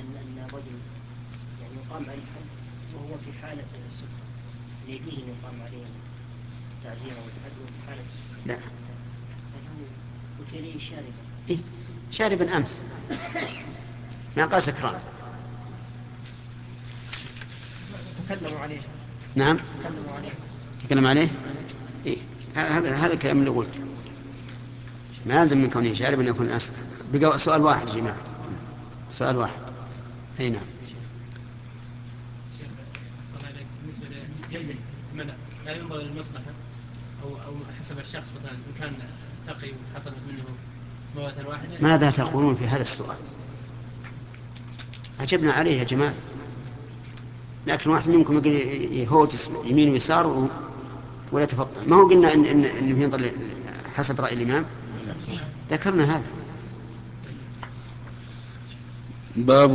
أن رجل يعني يقام عليه الحد وهو في حالة السكر، يجوز أن يقام عليه تعزير والحد وهو في حالة السكر؟ لا. فهو وكلي شاربا. إيه؟ شاربا أمس ما قال سكران. تكلموا عليه. نعم تكلموا عليه. تكلم عليه. إيه؟ هذا الكلام اللي قلت، ما يلزم من كونه شارب أن يكون أسكر. بقى سؤال واحد يا جماعة، سؤال واحد. أي نعم. شيخ أحسن عليك، بالنسبة لجلد الملأ لا ينظر للمصلحة أو حسب الشخص، مثلا إن كان تقي وحصلت منه موتة واحدة. ماذا تقولون في هذا السؤال؟ عجبنا عليه يا جماعة، لكن واحد منكم يقول يهوجس يمين ويسار ولا تفضل. ما هو قلنا إنه ينظر حسب رأي الإمام؟ ذكرنا هذا. باب